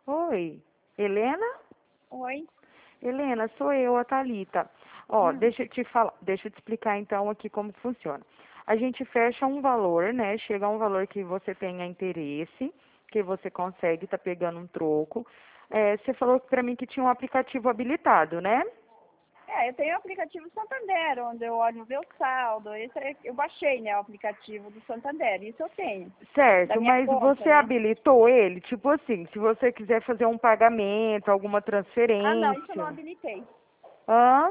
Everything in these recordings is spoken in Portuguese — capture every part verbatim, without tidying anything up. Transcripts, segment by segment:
Oi, Helena? Oi. Helena, sou eu, a Thalita. Ó, Hum. deixa eu te falar, deixa eu te explicar então aqui como funciona. A gente fecha um valor, né? Chega a um valor que você tenha interesse, que você consegue estar pegando um troco. É, você falou pra mim que tinha um aplicativo habilitado, né? É, eu tenho o aplicativo Santander, onde eu olho o meu saldo. Esse é- eu baixei, né, o aplicativo do Santander. Isso eu tenho. Da Certo, minha mas conta, você né? habilitou ele? Tipo assim, se você quiser fazer um pagamento, alguma Ah, não, isso eu não transferência. habilitei. Hã?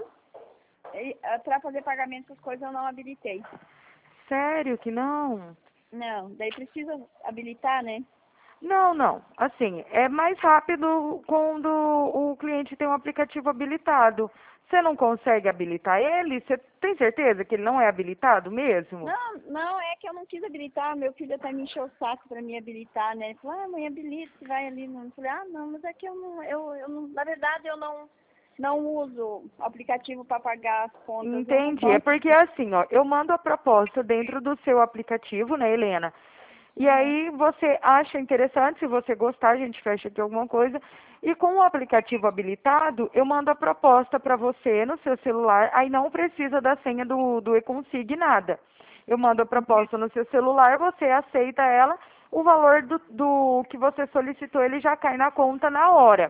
Para fazer pagamento das coisas eu não habilitei. Sério que não? Não, daí precisa habilitar, né? Não, não. Assim, é mais rápido quando o cliente tem um aplicativo habilitado. Você não consegue habilitar ele? Você tem certeza que ele não é habilitado mesmo? Não, não, é que eu não quis habilitar. Meu filho até me encheu o saco para me habilitar, né? Ele falou, ah, mãe, habilita, você vai ali. Eu falei, ah, não, mas é que eu não, eu, eu não, na verdade eu não, não uso aplicativo para pagar as contas. Eu não Entendi. É gosto. porque assim, ó, eu mando a proposta dentro do seu aplicativo, né, Helena? E Aham. aí você acha interessante, se você gostar, a gente fecha aqui alguma coisa. E com o aplicativo habilitado, eu mando a proposta para você no seu celular, aí não precisa da senha do, do eConsig, nada. Eu mando a proposta no seu celular, você aceita ela, o valor do, do que você solicitou, ele já cai na conta na hora.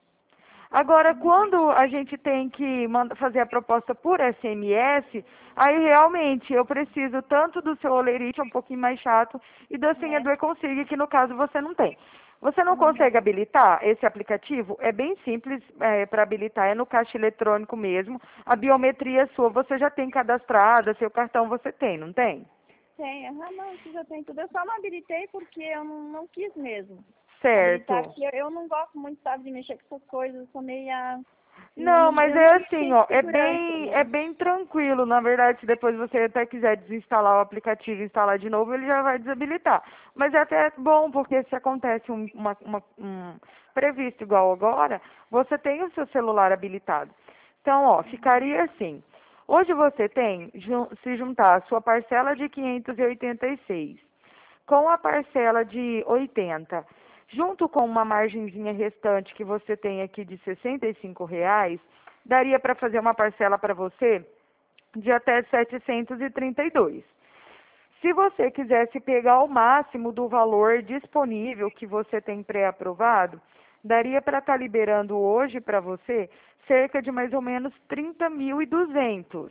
Agora, quando a gente tem que manda- fazer a proposta por S M S, aí realmente eu preciso tanto do seu olerite, é um pouquinho mais chato, e da senha É. do eConsig, que no caso você não tem. Você não Uhum. consegue habilitar esse aplicativo? É bem simples para habilitar, é no caixa eletrônico mesmo. A biometria sua você já tem cadastrada, seu cartão você tem, não tem? Tem, aham, não, isso já tem tudo. Eu só não habilitei porque eu não, não quis mesmo habilitar, Certo. porque eu, eu não gosto muito, sabe, de mexer com essas coisas. Eu sou meia. Eu Não, não, mas eu é não assim, tenho ó, é segurança, bem, é né? bem tranquilo, na verdade, se depois você até quiser desinstalar o aplicativo e instalar de novo, ele já vai desabilitar. Mas é até bom, porque se acontece um, uma, uma- um previsto igual agora, você tem o seu celular habilitado. Então, ó, ficaria assim. Hoje você tem, jun- se juntar a sua parcela de quinhentos e oitenta e seis com a parcela de oitenta, junto com uma margenzinha restante que você tem aqui de sessenta e cinco reais, daria para fazer uma parcela para você de até setecentos e trinta e dois. Se você quisesse pegar o máximo do valor disponível que você tem pré-aprovado, daria para estar liberando hoje para você cerca de mais ou menos trinta mil e duzentos.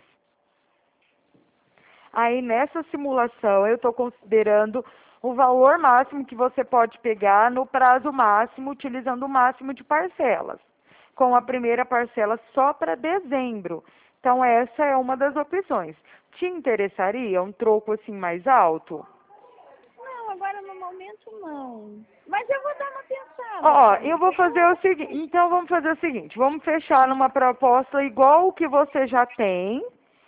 Aí nessa simulação eu estou considerando o valor máximo que você pode pegar no prazo máximo, utilizando o máximo de parcelas, com a primeira parcela só para dezembro. Então essa é uma das opções. Te interessaria um troco assim mais alto? Não, agora no momento não. Mas eu vou dar uma pensada, Ó, eu Thalita. vou Eu fazer o vou. seguinte, então vamos fazer o seguinte, vamos fechar numa proposta igual o que você já tem,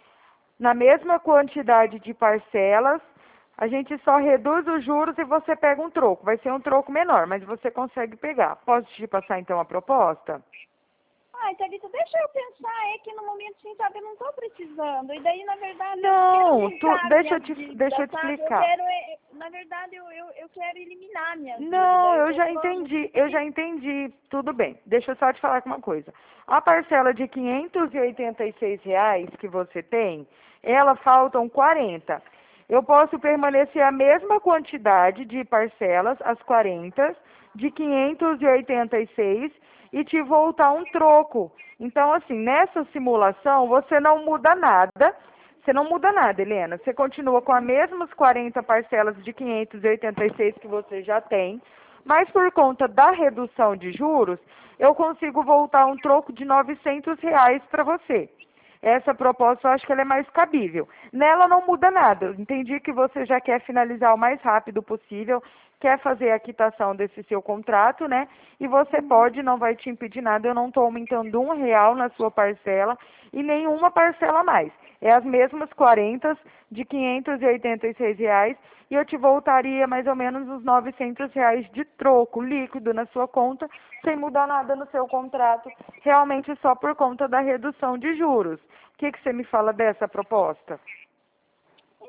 na mesma quantidade de parcelas, a gente só reduz os juros e você pega um troco. Vai ser um troco menor, mas você consegue pegar. Posso te passar então a proposta? Ai, Thalita, deixa eu pensar, é que no momento, sim, sabe, eu não tô precisando. E daí, na verdade, eu não quero Não, tu, aumentar deixa eu minhas te, deixa dívidas, eu te sabe? Eu explicar. quero, é, é, na verdade, eu, eu, eu quero eliminar minhas dívidas. Não, Eu, eu eu já tô no entendi, eu já entendi. Tudo bem. Deixa eu só te falar uma coisa. A parcela de quinhentos e oitenta e seis reais que você tem, ela faltam quarenta. Eu posso permanecer a mesma quantidade de parcelas, as quarenta, de quinhentos e oitenta e seis e te voltar um troco. Então, assim, nessa simulação, você não muda nada. Você não muda nada, Helena. Você continua com as mesmas quarenta parcelas de quinhentos e oitenta e seis que você já tem, mas por conta da redução de juros, eu consigo voltar um troco de novecentos reais para você. Essa proposta eu acho que ela é mais cabível. Nela não muda nada. Eu entendi que você já quer finalizar o mais rápido possível, quer fazer a quitação desse seu contrato, né? E você pode, não vai te impedir nada, eu não estou aumentando um real na sua parcela e nenhuma parcela a mais. É as mesmas quarenta de quinhentos e oitenta e seis reais e eu te voltaria mais ou menos uns novecentos reais de troco líquido na sua conta, sem mudar nada no seu contrato, realmente só por conta da redução de juros. O que, que você me fala dessa proposta?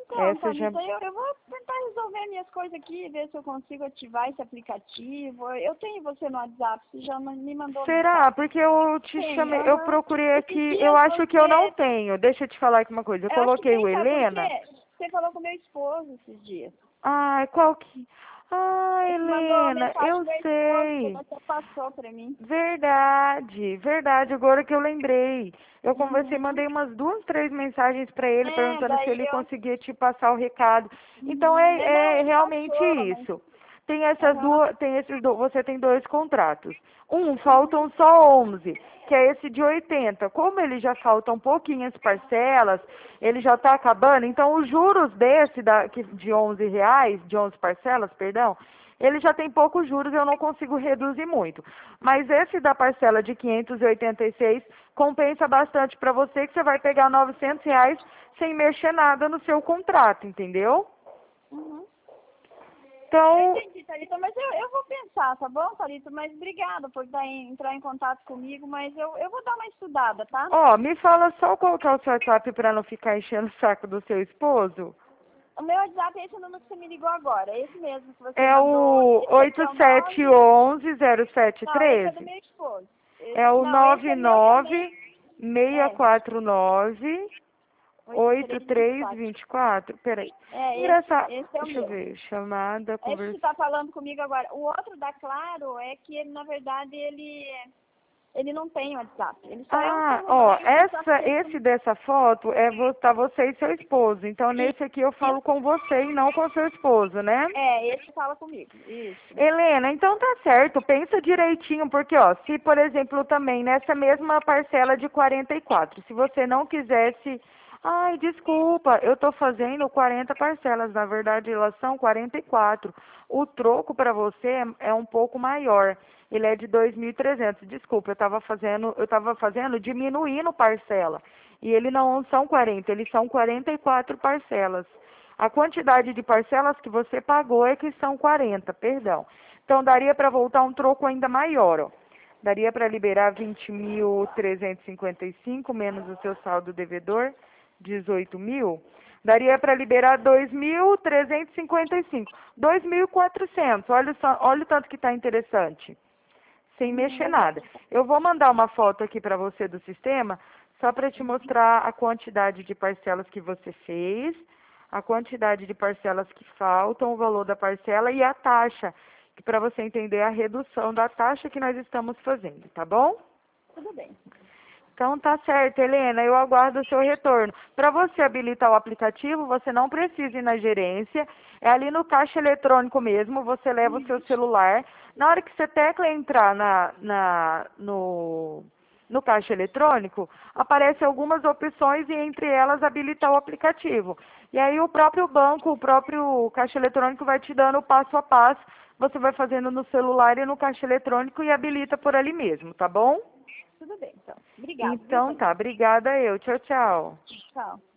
Então, Essa já... Thalita, eu, eu vou tentar resolver minhas coisas aqui, ver se eu consigo ativar esse aplicativo. Eu tenho você no WhatsApp, você já ma- me mandou Será? mensagem. Porque eu te Tem, chamei, eu aham. procurei Esses aqui, eu dias acho que eu não você... tenho. Deixa eu te falar aqui uma coisa. Eu Eu acho que coloquei o tem, sabe por Helena. quê? Você falou com meu esposo esses dias. Ai, qual que... Ah, Ele mandou uma Helena, mensagem eu do meu esposo que sei. você passou pra mim. Verdade, verdade, agora que eu lembrei. Eu conversei, Uhum. mandei umas duas, três mensagens para ele, É, perguntando se daí ele eu... conseguia te passar o recado. Então Uhum. É, não, é, é ele realmente passou, mas... isso. Tem essas Aham. duas, tem esses do, você tem dois contratos. Um, Uhum. faltam só onze, que é esse de oitenta. Como ele já faltam pouquinhas parcelas, ele já está acabando, então os juros desse da, que, de onze reais, de onze parcelas, perdão, ele já tem poucos juros, eu não consigo reduzir muito. Mas esse da parcela de quinhentos e oitenta e seis compensa bastante para você, que você vai pegar novecentos reais sem mexer nada no seu contrato, entendeu? Uhum. Eu Então, entendi, Thalita, mas eu, eu vou pensar, tá bom, Thalita? Mas obrigada por dar em- entrar em contato comigo, mas eu, eu vou dar uma estudada, tá? ó, me fala só qual que é o seu WhatsApp para não ficar enchendo o saco do seu esposo. O meu WhatsApp é esse número que você me ligou agora, é esse mesmo que você É mandou. o Esse aqui é o oito sete nove... um um zero sete Não, esse é do treze. meu esposo. Esse... É o Não, esse nove é meu também. nove seis É, quatro nove oito oito três vinte e três quatro. vinte e quatro. Peraí. É, esse, Engraçado. esse é o Deixa eu meu. ver. Chamada, É esse que conversa. tá falando comigo agora. O outro da Claro é que ele, na verdade, ele... Ele não tem WhatsApp. Ele só é um Ah, ó, celular e você só essa, fica... esse dessa foto é vo- tá você e seu esposo. Então nesse aqui eu Isso. falo com você e não com seu esposo, né? É, esse fala comigo. Isso. Helena, então tá certo, pensa direitinho, porque ó, se por exemplo também nessa mesma parcela de quarenta e quatro, se você não quisesse, ai, desculpa, eu tô fazendo quarenta parcelas, na verdade elas são quarenta e quatro. O troco para você é, é um pouco maior. Ele é de dois mil e trezentos. Desculpa, eu estava fazendo, eu estava fazendo diminuindo parcela. E ele não são quarenta, eles são quarenta e quatro parcelas. A quantidade de parcelas que você pagou é que são quarenta, perdão. Então, daria para voltar um troco ainda maior, ó. Daria para liberar vinte mil trezentos e cinquenta e cinco menos o seu saldo devedor, dezoito mil. Daria para liberar dois mil trezentos e cinquenta e cinco. dois mil e quatrocentos. Olha, só, olha o tanto que está interessante. Sem Hum, mexer legal. nada. Eu vou mandar uma foto aqui para você do sistema, só para te mostrar a quantidade de parcelas que você fez, a quantidade de parcelas que faltam, o valor da parcela e a taxa, que para você entender a redução da taxa que nós estamos fazendo, tá bom? Tudo bem. Então tá certo, Helena, eu aguardo o seu retorno. Para você habilitar o aplicativo, você não precisa ir na gerência, é ali no caixa eletrônico mesmo, você leva o seu celular. Na hora que você tecla entrar na, na, no, no caixa eletrônico, aparecem algumas opções e entre elas habilitar o aplicativo. E aí o próprio banco, o próprio caixa eletrônico vai te dando o passo a passo, você vai fazendo no celular e no caixa eletrônico e habilita por ali mesmo, tá bom? Tudo bem, então. Obrigada, viu, Então Thalita? tá, obrigada eu. Tchau, tchau. Tchau.